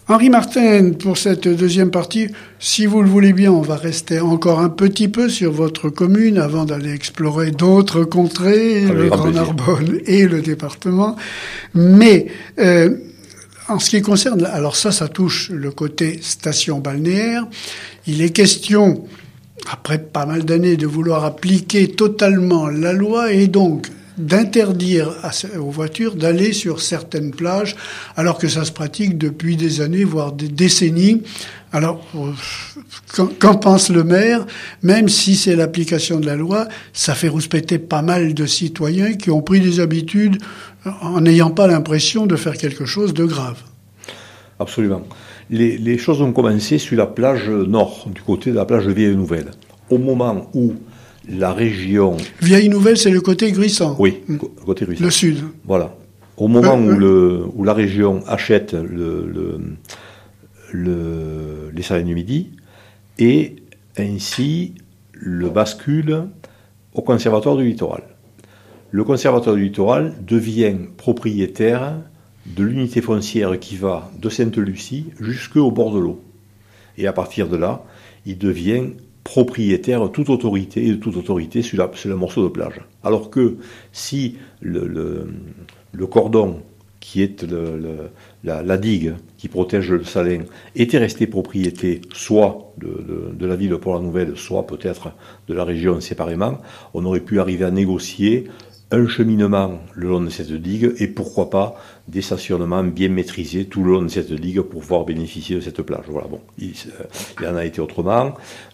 Henri Martin, pour cette deuxième partie, si vous le voulez bien, on va rester encore un petit peu sur votre commune avant d'aller explorer d'autres contrées, le Grand Narbonne et le département. Mais en ce qui concerne, alors ça touche le côté station balnéaire. Il est question, après pas mal d'années, de vouloir appliquer totalement la loi et donc d'interdire aux voitures d'aller sur certaines plages, alors que ça se pratique depuis des années, voire des décennies. Alors, qu'en pense le maire? Même si c'est l'application de la loi, ça fait rouspéter pas mal de citoyens qui ont pris des habitudes en n'ayant pas l'impression de faire quelque chose de grave. Absolument. Les choses ont commencé sur la plage nord, du côté de la plage Vieille-Nouvelle. Au moment où la région... Vieille-Nouvelle, c'est le côté Gruissant. Oui, le côté Gruissant. Le sud. Voilà. Au moment où la région achète les salines du Midi, et ainsi le bascule au Conservatoire du Littoral. Le Conservatoire du Littoral devient propriétaire de l'unité foncière qui va de Sainte-Lucie jusqu'au bord de l'eau. Et à partir de là, il devient propriétaire de toute autorité sur le morceau de plage. Alors que si le cordon qui est la digue qui protège le Salin était resté propriété soit de la ville de Port-la-Nouvelle, soit peut-être de la région séparément, on aurait pu arriver à négocier un cheminement le long de cette digue et pourquoi pas des stationnements bien maîtrisés tout le long de cette digue pour pouvoir bénéficier de cette plage. Voilà, bon, il en a été autrement.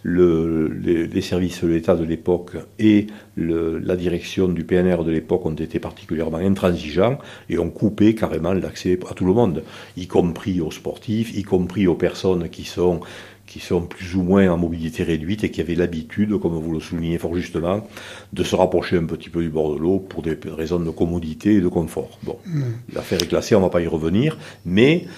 Les services de l'État de l'époque et la direction du PNR de l'époque ont été particulièrement intransigeants et ont coupé carrément l'accès à tout le monde, y compris aux sportifs, y compris aux personnes qui sont plus ou moins en mobilité réduite et qui avaient l'habitude, comme vous le soulignez fort justement, de se rapprocher un petit peu du bord de l'eau pour des raisons de commodité et de confort. Bon, l'affaire est classée, on ne va pas y revenir, mais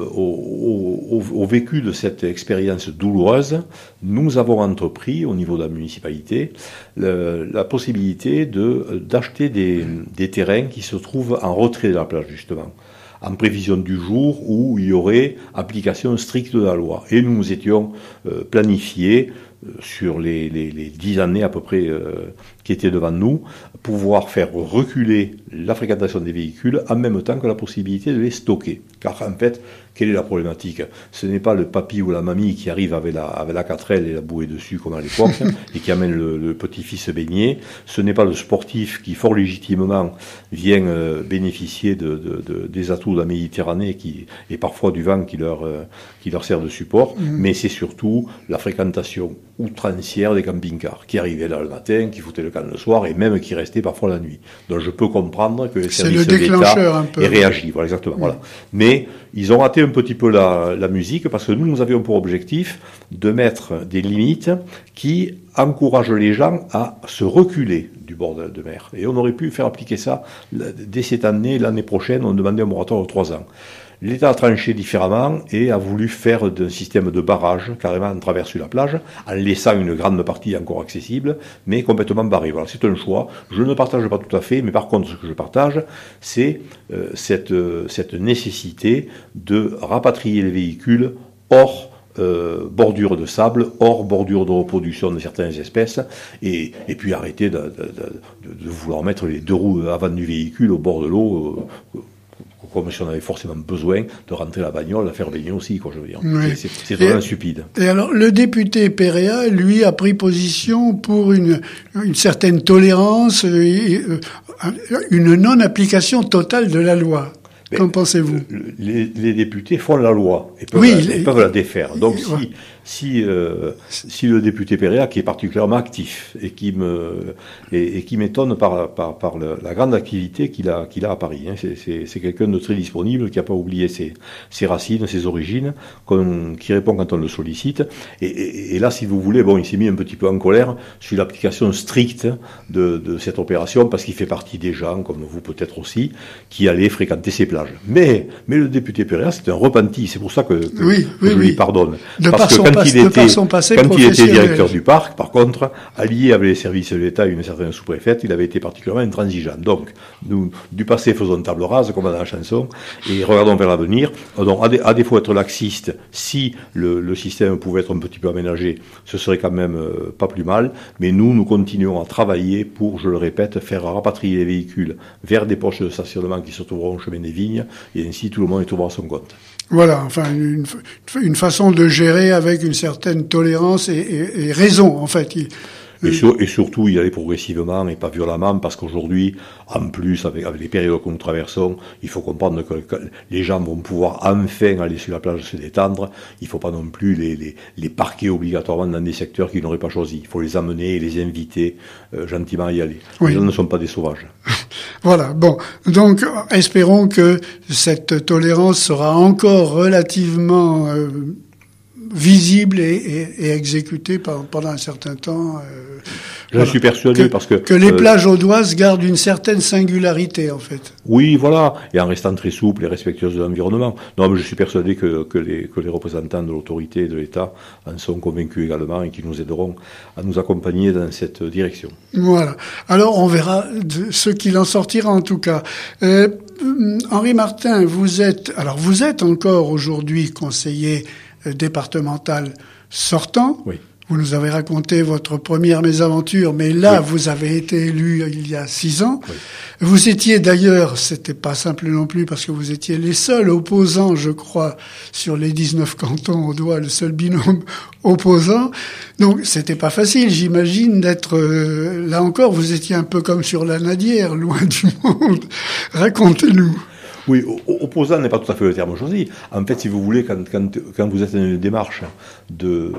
au vécu de cette expérience douloureuse, nous avons entrepris, au niveau de la municipalité, la possibilité d'acheter des terrains qui se trouvent en retrait de la plage, justement, en prévision du jour où il y aurait application stricte de la loi. Et nous nous étions planifiés sur les 10 années à peu près qui étaient devant nous, pouvoir faire reculer la fréquentation des véhicules en même temps que la possibilité de les stocker. Car en fait, quelle est la problématique? Ce n'est pas le papy ou la mamie qui arrive avec la 4L et la bouée dessus comme à l'époque et qui amène le petit-fils baigner. Ce n'est pas le sportif qui fort légitimement vient bénéficier des atouts de la Méditerranée et parfois du vent qui leur sert de support, mais c'est surtout la fréquentation outrancière des camping-cars qui arrivaient là le matin, qui foutaient le camp le soir et même qui restaient parfois la nuit. Donc je peux comprendre que les services de l'État aient réagi. Voilà, exactement. Voilà. Mais ils ont raté un petit peu la musique parce que nous avions pour objectif de mettre des limites qui encouragent les gens à se reculer du bord de mer. Et on aurait pu faire appliquer ça dès cette année, l'année prochaine, on demandait un moratoire de 3 ans. L'État a tranché différemment et a voulu faire d'un système de barrage carrément en travers sur la plage, en laissant une grande partie encore accessible, mais complètement barrée. Voilà, c'est un choix. Je ne partage pas tout à fait, mais par contre, ce que je partage, c'est cette nécessité de rapatrier les véhicules hors bordure de sable, hors bordure de reproduction de certaines espèces, et puis arrêter de vouloir mettre les 2 roues avant du véhicule au bord de l'eau, comme si on avait forcément besoin de rentrer la bagnole, la faire baigner aussi, quoi, je veux dire. Oui. C'est vraiment stupide. Et alors, le député Péréa, lui, a pris position pour une certaine tolérance, une non-application totale de la loi. Qu'en pensez-vous? Les députés font la loi et peuvent la défaire. Donc si le député Péréa, qui est particulièrement actif et qui m'étonne par la grande activité qu'il a à Paris, hein, c'est quelqu'un de très disponible, qui n'a pas oublié ses racines, ses origines, qui répond quand on le sollicite. Et là, si vous voulez, bon, il s'est mis un petit peu en colère sur l'application stricte de cette opération parce qu'il fait partie des gens, comme vous peut-être aussi, qui allaient fréquenter ces plages. plages. Mais le député Pereira, c'est un repenti. C'est pour ça que je lui pardonne. Parce que quand il était directeur du parc, par contre, allié avec les services de l'État et une certaine sous-préfète, il avait été particulièrement intransigeant. Donc, nous, du passé, faisons table rase, comme dans la chanson, et regardons vers l'avenir. Donc, à défaut d'être laxiste, si le système pouvait être un petit peu aménagé, ce serait quand même pas plus mal. Mais nous continuons à travailler pour, je le répète, faire rapatrier les véhicules vers des poches de stationnement qui se trouveront au chemin des Vignes, et ainsi tout le monde y trouvera son compte. Voilà, enfin une façon de gérer avec une certaine tolérance et raison, en fait. Et surtout, y aller progressivement et pas violemment, parce qu'aujourd'hui, en plus, avec les périodes que nous traversons, il faut comprendre que les gens vont pouvoir enfin aller sur la plage se détendre. Il ne faut pas non plus les parquer obligatoirement dans des secteurs qu'ils n'auraient pas choisis. Il faut les amener et les inviter gentiment à y aller. Oui. Les gens ne sont pas des sauvages. Voilà, bon. Donc, espérons que cette tolérance sera encore relativement visible et exécutée pendant un certain temps. Je suis persuadé parce que les plages audoises gardent une certaine singularité, en fait. Oui, voilà, et en restant très souple et respectueuse de l'environnement. Non, mais je suis persuadé que les représentants de l'autorité et de l'État en sont convaincus également et qu'ils nous aideront à nous accompagner dans cette direction. Voilà. Alors, on verra ce qu'il en sortira, en tout cas. Henri Martin, vous êtes encore aujourd'hui conseiller départemental sortant. Oui. Vous nous avez raconté votre première mésaventure, mais là, vous avez été élu il y a 6 ans. Oui. Vous étiez d'ailleurs, c'était pas simple non plus, parce que vous étiez les seuls opposants, je crois, sur les 19 cantons audois, le seul binôme opposant. Donc, c'était pas facile, j'imagine, d'être, là encore, vous étiez un peu comme sur la Nadière, loin du monde. Racontez-nous. Oui, opposant n'est pas tout à fait le terme choisi. En fait, si vous voulez, quand vous êtes dans une démarche du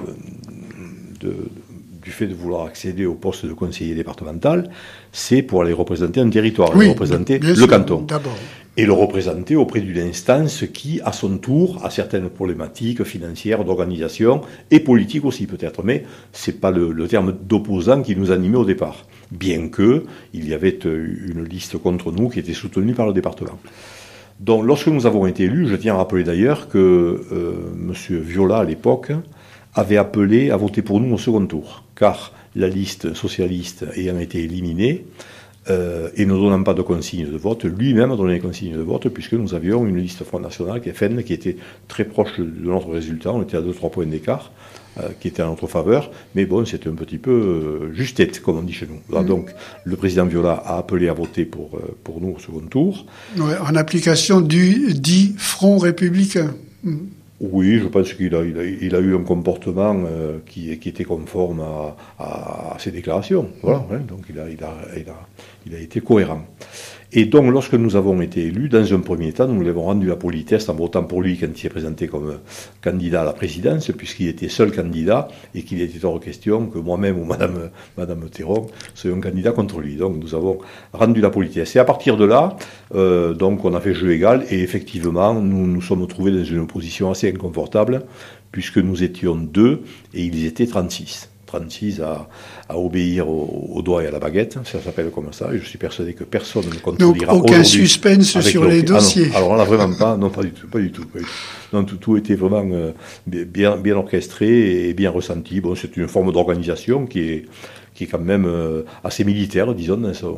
fait de vouloir accéder au poste de conseiller départemental, c'est pour aller représenter un territoire, représenter le canton. D'abord. Et le représenter auprès d'une instance qui, à son tour, a certaines problématiques financières, d'organisation et politiques aussi peut-être. Mais c'est pas le terme d'opposant qui nous animait au départ. Bien que il y avait une liste contre nous qui était soutenue par le département. Donc, lorsque nous avons été élus, je tiens à rappeler d'ailleurs que M. Viola, à l'époque, avait appelé à voter pour nous au second tour, car la liste socialiste ayant été éliminée et ne donnant pas de consigne de vote, lui-même a donné les consignes de vote, puisque nous avions une liste Front National, FN, qui était très proche de notre résultat, on était à 2-3 points d'écart, qui était en notre faveur, mais bon, c'était un petit peu juste-tête, comme on dit chez nous. Là, donc, le président Viola a appelé à voter pour nous au second tour. Ouais, en application du dit Front républicain. Oui, je pense qu'il a eu un comportement qui était conforme à ses déclarations. Voilà, hein, donc il a été cohérent. Et donc, lorsque nous avons été élus, dans un premier temps, nous lui avons rendu la politesse en votant pour lui quand il s'est présenté comme candidat à la présidence, puisqu'il était seul candidat et qu'il était hors question que moi-même ou Madame Théron soyons candidats contre lui. Donc, nous avons rendu la politesse. Et à partir de là, donc, on a fait jeu égal et effectivement, nous nous sommes trouvés dans une position assez inconfortable, puisque nous étions 2 et ils étaient 36. 36 à obéir au doigt et à la baguette, ça s'appelle comme ça, et je suis persuadé que personne ne contredira. Donc aucun suspense sur les dossiers. Alors là, vraiment pas, non, pas du tout. Non, tout était vraiment bien orchestré et bien ressenti. Bon, c'est une forme d'organisation qui est quand même assez militaire, disons,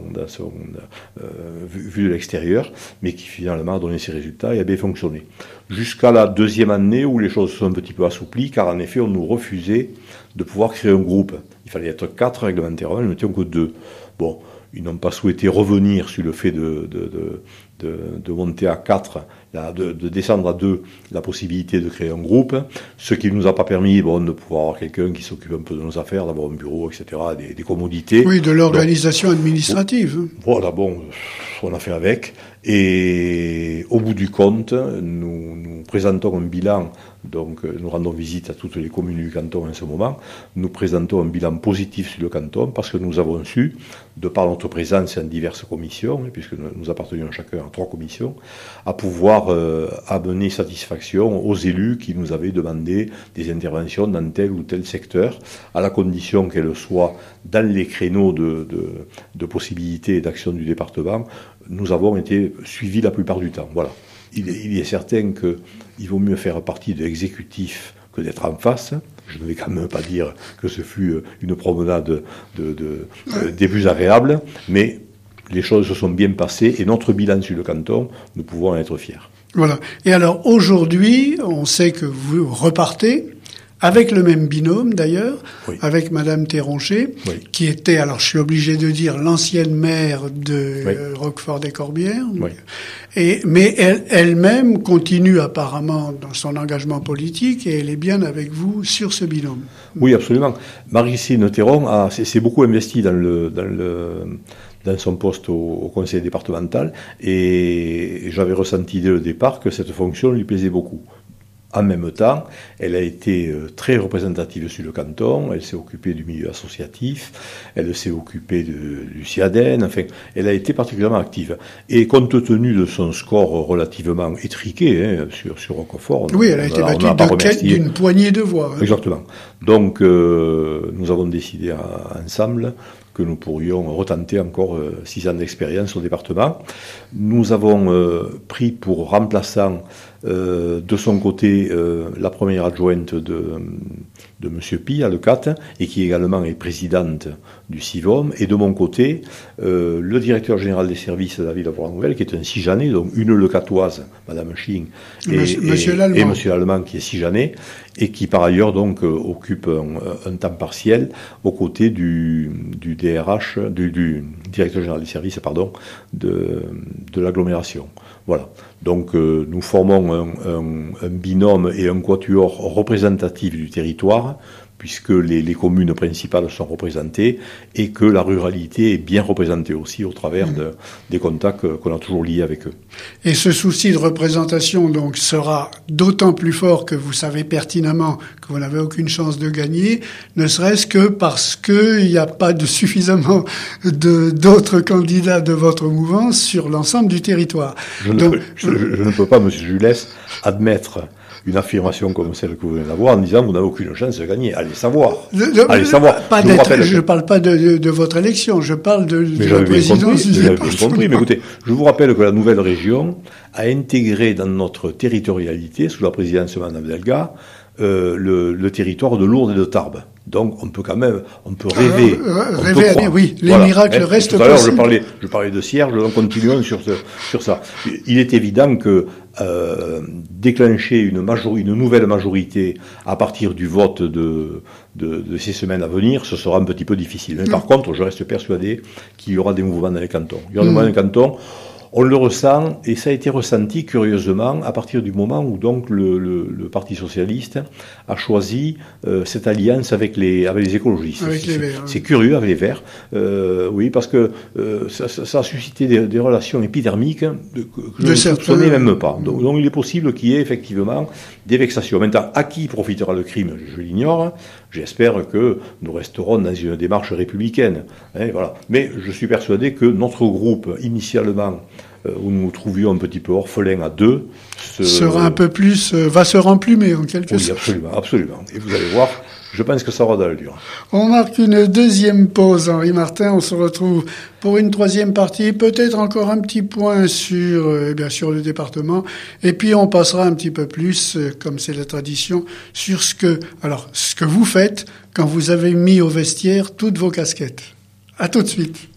vu de l'extérieur, mais qui finalement a donné ses résultats et a bien fonctionné. Jusqu'à la deuxième année où les choses sont un petit peu assouplies, car en effet, on nous refusait de pouvoir créer un groupe. Il fallait être 4 réglementairement, nous n'étions que 2. Bon, ils n'ont pas souhaité revenir sur le fait de monter à 4, de descendre à 2, la possibilité de créer un groupe, ce qui ne nous a pas permis de pouvoir avoir quelqu'un qui s'occupe un peu de nos affaires, d'avoir un bureau, etc., des commodités. Oui, de l'organisation administrative. Voilà, bon, on a fait avec. Et au bout du compte, nous présentons un bilan, donc nous rendons visite à toutes les communes du canton en ce moment, nous présentons un bilan positif sur le canton parce que nous avons su, de par notre présence en diverses commissions, puisque nous appartenions chacun à 3 commissions, à pouvoir amener satisfaction aux élus qui nous avaient demandé des interventions dans tel ou tel secteur, à la condition qu'elles soient dans les créneaux de possibilités et d'action du département. Nous avons été suivis la plupart du temps. Voilà. il est certain qu'il vaut mieux faire partie de l'exécutif que d'être en face. Je ne vais quand même pas dire que ce fut une promenade des plus agréables, mais les choses se sont bien passées et notre bilan sur le canton, nous pouvons en être fiers. Voilà. Et alors aujourd'hui, on sait que vous repartez avec le même binôme d'ailleurs, oui. Avec Madame Théroncher, oui. Qui était, alors je suis obligé de dire, l'ancienne maire de oui. Roquefort-des-Corbières. Oui. Mais elle-même continue apparemment dans son engagement politique et elle est bien avec vous sur ce binôme. Oui, absolument. Marie-Christine Théron s'est beaucoup investie dans son poste au conseil départemental et j'avais ressenti dès le départ que cette fonction lui plaisait beaucoup. En même temps, elle a été très représentative sur le canton, elle s'est occupée du milieu associatif, elle s'est occupée du CIADEN, enfin, elle a été particulièrement active. Et compte tenu de son score relativement étriqué sur Roquefort... Oui, elle a été battue d'une poignée de voix. Exactement. Donc, nous avons décidé ensemble que nous pourrions retenter encore 6 ans d'expérience au département. Nous avons pris pour remplaçant de son côté la première adjointe de M. Pi à Lecate et qui également est présidente du CIVOM, et de mon côté le directeur général des services de la ville de Port-la-Nouvelle qui est un Sijanais, donc une Lecatoise, Madame Ching, et M. Lallemand qui est Sijanais et qui par ailleurs donc occupe un temps partiel aux côtés du DRH, du directeur général des services, de l'agglomération. Voilà. Donc nous formons un binôme et un quatuor représentatif du territoire, puisque les communes principales sont représentées et que la ruralité est bien représentée aussi au travers des contacts qu'on a toujours liés avec eux. Et ce souci de représentation donc sera d'autant plus fort que vous savez pertinemment que vous n'avez aucune chance de gagner, ne serait-ce que parce qu'il n'y a pas suffisamment d'autres candidats de votre mouvance sur l'ensemble du territoire. Je ne peux pas, Monsieur Jules, admettre une affirmation comme celle que vous venez d'avoir en disant vous n'avez aucune chance de gagner. Allez savoir. Allez savoir. Je ne parle pas de votre élection, je parle de la présidence du département. J'avais compris, mais écoutez, je vous rappelle que la nouvelle région a intégré dans notre territorialité, sous la présidence de Mme Delga, le territoire de Lourdes et de Tarbes. Donc on peut rêver. Oui, les miracles restent possibles. Tout à l'heure je parlais de Cierges, donc continuons sur ça. Il est évident que déclencher une nouvelle majorité à partir du vote de ces semaines à venir, ce sera un petit peu difficile. Mais par contre, je reste persuadé qu'il y aura des mouvements dans les cantons. Il y aura des mouvements dans les cantons. On le ressent, et ça a été ressenti curieusement à partir du moment où donc le Parti socialiste a choisi cette alliance avec les écologistes. Avec les Verts. C'est curieux, avec les Verts. Oui, parce que ça a suscité des relations épidermiques que je ne soupçonnais même pas. Donc il est possible qu'il y ait effectivement des vexations. Maintenant, à qui profitera le crime, je l'ignore. J'espère que nous resterons dans une démarche républicaine. Voilà. Mais je suis persuadé que notre groupe, initialement, où nous nous trouvions un petit peu orphelins à deux, sera un peu plus, va se remplumer en quelque sorte. Oui, absolument. Et vous allez voir, je pense que ça aura de l'allure. On marque une deuxième pause, Henri Martin. On se retrouve pour une troisième partie. Peut-être encore un petit point sur le département. Et puis on passera un petit peu plus, comme c'est la tradition, sur ce que vous faites quand vous avez mis au vestiaire toutes vos casquettes. À tout de suite.